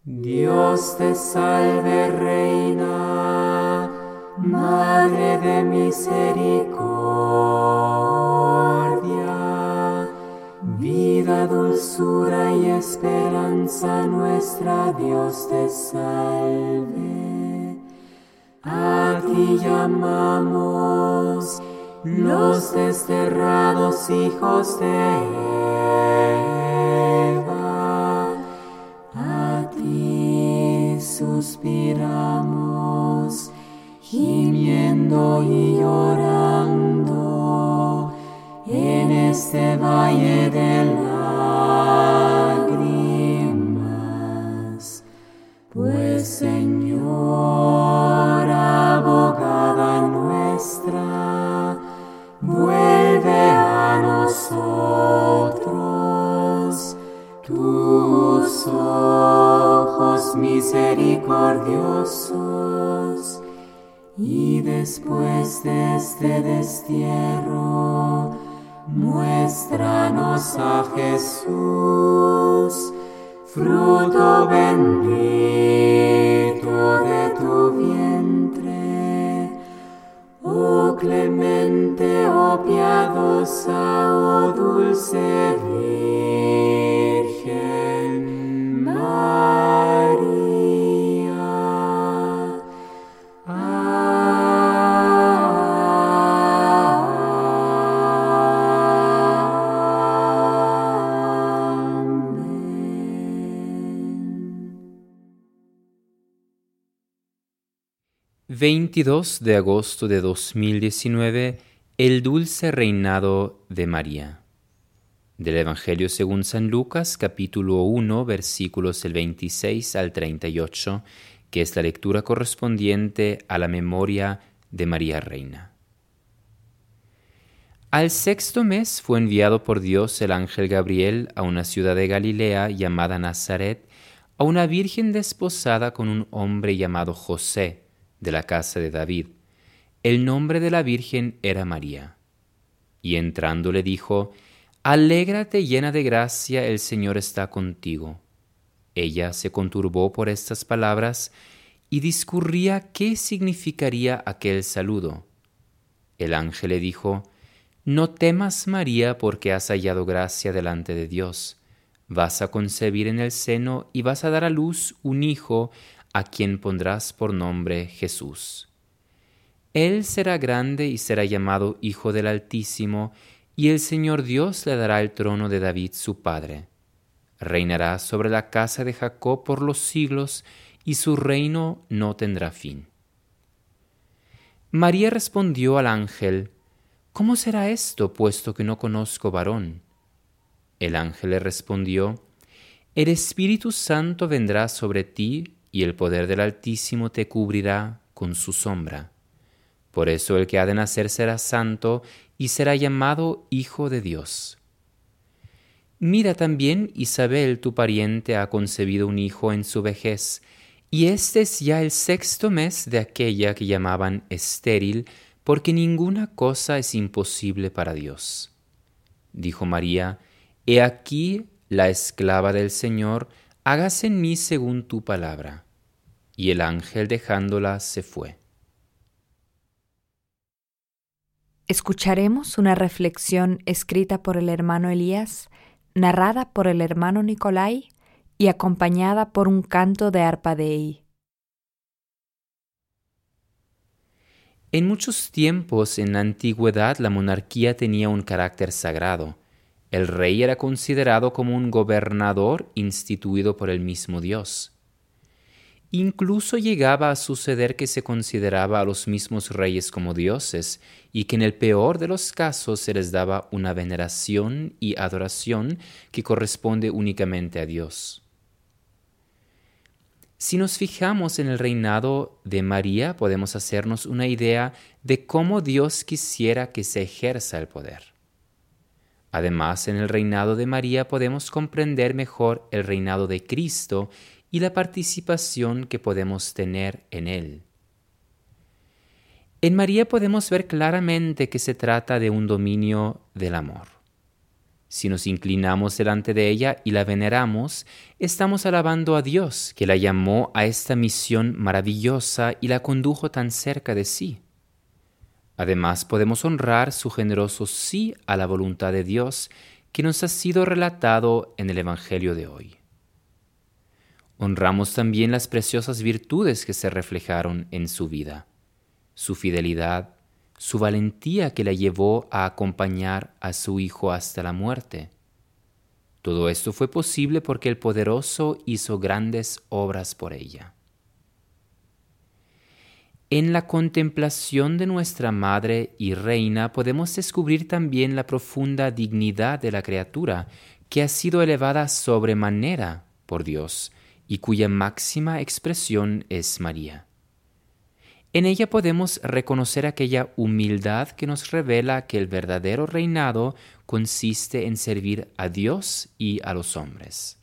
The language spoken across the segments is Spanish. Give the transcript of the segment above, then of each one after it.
Dios te salve, Reina, Madre de misericordia, vida, dulzura y esperanza nuestra, Dios te salve. A ti llamamos los desterrados hijos de Eva, a ti suspiramos, gimiendo y llorando en este valle de lágrimas. Pues, Señor, abogada nuestra, vuelve a nosotros tus ojos misericordiosos, y después de este destierro, muéstranos a Jesús, fruto bendito de tu vientre. Oh clemente, oh piadosa, oh dulce Virgen María. Amén. 22 de agosto de 2019, el dulce reinado de María. Del Evangelio según San Lucas, capítulo 1, versículos del 26 al 38, que es la lectura correspondiente a la memoria de María Reina. Al sexto mes fue enviado por Dios el ángel Gabriel a una ciudad de Galilea llamada Nazaret, a una virgen desposada con un hombre llamado José, de la casa de David. El nombre de la virgen era María. Y entrando le dijo: Alégrate llena de gracia, el Señor está contigo. Ella se conturbó por estas palabras y discurría qué significaría aquel saludo. El ángel le dijo: No temas, María, porque has hallado gracia delante de Dios. Vas a concebir en el seno y vas a dar a luz un hijo, a quien pondrás por nombre Jesús. Él será grande y será llamado Hijo del Altísimo, y el Señor Dios le dará el trono de David su padre. Reinará sobre la casa de Jacob por los siglos, y su reino no tendrá fin. María respondió al ángel: ¿Cómo será esto, puesto que no conozco varón? El ángel le respondió: El Espíritu Santo vendrá sobre ti, y el poder del Altísimo te cubrirá con su sombra. Por eso el que ha de nacer será santo y será llamado Hijo de Dios. Mira también, Isabel, tu pariente, ha concebido un hijo en su vejez, y este es ya el sexto mes de aquella que llamaban estéril, porque ninguna cosa es imposible para Dios. Dijo María: He aquí la esclava del Señor, hágase en mí según tu palabra. Y el ángel, dejándola, se fue. Escucharemos una reflexión escrita por el hermano Elías, narrada por el hermano Nicolai y acompañada por un canto de arpa Dei. En muchos tiempos en la antigüedad la monarquía tenía un carácter sagrado. El rey era considerado como un gobernador instituido por el mismo Dios. Incluso llegaba a suceder que se consideraba a los mismos reyes como dioses y que en el peor de los casos se les daba una veneración y adoración que corresponde únicamente a Dios. Si nos fijamos en el reinado de María, podemos hacernos una idea de cómo Dios quisiera que se ejerza el poder. Además, en el reinado de María podemos comprender mejor el reinado de Cristo y la participación que podemos tener en él. En María podemos ver claramente que se trata de un dominio del amor. Si nos inclinamos delante de ella y la veneramos, estamos alabando a Dios, que la llamó a esta misión maravillosa y la condujo tan cerca de sí. Además, podemos honrar su generoso sí a la voluntad de Dios, que nos ha sido relatado en el Evangelio de hoy. Honramos también las preciosas virtudes que se reflejaron en su vida, su fidelidad, su valentía que la llevó a acompañar a su Hijo hasta la muerte. Todo esto fue posible porque el Poderoso hizo grandes obras por ella. En la contemplación de nuestra Madre y Reina podemos descubrir también la profunda dignidad de la criatura, que ha sido elevada sobremanera por Dios y cuya máxima expresión es María. En ella podemos reconocer aquella humildad que nos revela que el verdadero reinado consiste en servir a Dios y a los hombres.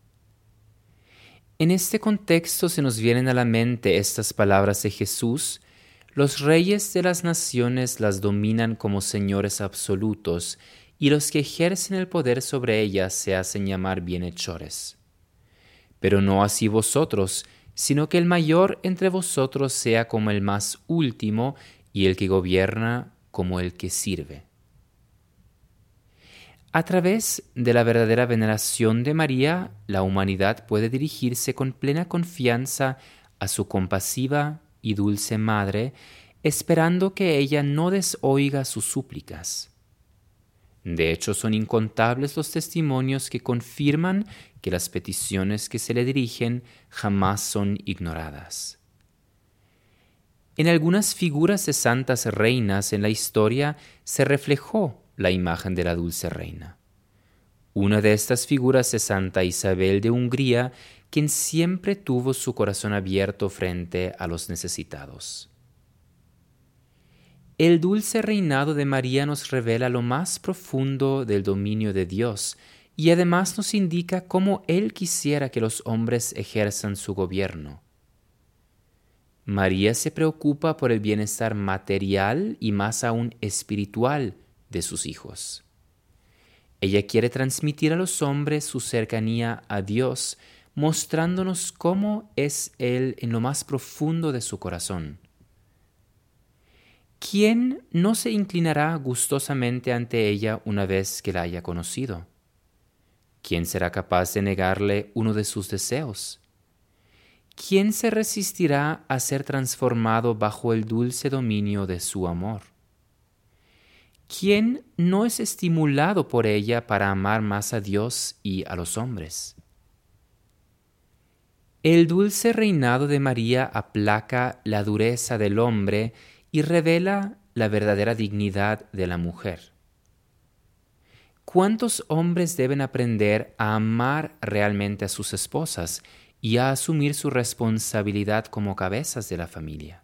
En este contexto se nos vienen a la mente estas palabras de Jesús: los reyes de las naciones las dominan como señores absolutos, y los que ejercen el poder sobre ellas se hacen llamar bienhechores. Pero no así vosotros, sino que el mayor entre vosotros sea como el más último, y el que gobierna como el que sirve. A través de la verdadera veneración de María, la humanidad puede dirigirse con plena confianza a su compasiva y dulce Madre, esperando que ella no desoiga sus súplicas. De hecho, son incontables los testimonios que confirman que las peticiones que se le dirigen jamás son ignoradas. En algunas figuras de santas reinas en la historia se reflejó la imagen de la dulce reina. Una de estas figuras es Santa Isabel de Hungría, quien siempre tuvo su corazón abierto frente a los necesitados. El dulce reinado de María nos revela lo más profundo del dominio de Dios y además nos indica cómo Él quisiera que los hombres ejerzan su gobierno. María se preocupa por el bienestar material y más aún espiritual de sus hijos. Ella quiere transmitir a los hombres su cercanía a Dios, mostrándonos cómo es Él en lo más profundo de su corazón. ¿Quién no se inclinará gustosamente ante ella una vez que la haya conocido? ¿Quién será capaz de negarle uno de sus deseos? ¿Quién se resistirá a ser transformado bajo el dulce dominio de su amor? ¿Quién no es estimulado por ella para amar más a Dios y a los hombres? El dulce reinado de María aplaca la dureza del hombre y revela la verdadera dignidad de la mujer. ¿Cuántos hombres deben aprender a amar realmente a sus esposas y a asumir su responsabilidad como cabezas de la familia?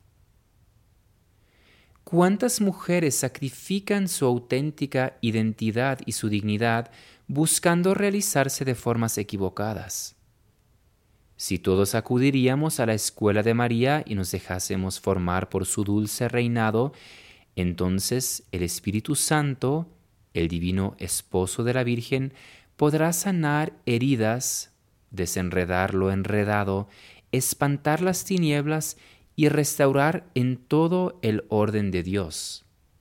¿Cuántas mujeres sacrifican su auténtica identidad y su dignidad buscando realizarse de formas equivocadas? Si todos acudiríamos a la escuela de María y nos dejásemos formar por su dulce reinado, entonces el Espíritu Santo, el divino esposo de la Virgen, podrá sanar heridas, desenredar lo enredado, espantar las tinieblas y restaurar en todo el orden de Dios.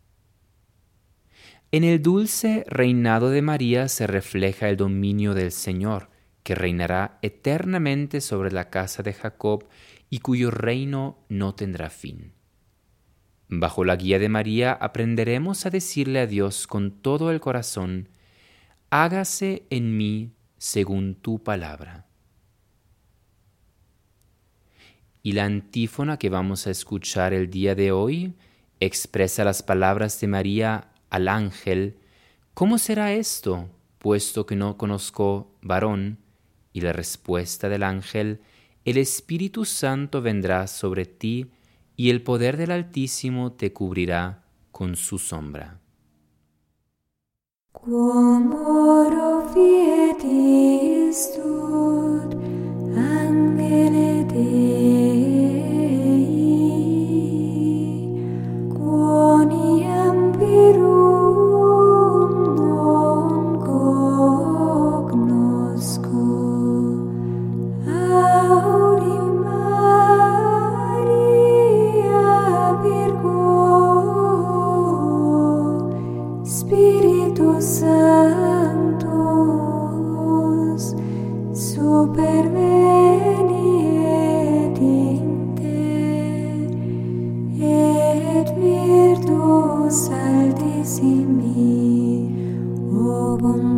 En el dulce reinado de María se refleja el dominio del Señor, que reinará eternamente sobre la casa de Jacob y cuyo reino no tendrá fin. Bajo la guía de María aprenderemos a decirle a Dios con todo el corazón: hágase en mí según tu palabra. Y la antífona que vamos a escuchar el día de hoy expresa las palabras de María al ángel: ¿cómo será esto, puesto que no conozco varón? Y la respuesta del ángel: el Espíritu Santo vendrá sobre ti y el poder del Altísimo te cubrirá con su sombra. Quam oro fietis tutt, angele Dei, quoniam virum non Spiritus Sanctus, superveniet in te, et virtus altissimi obum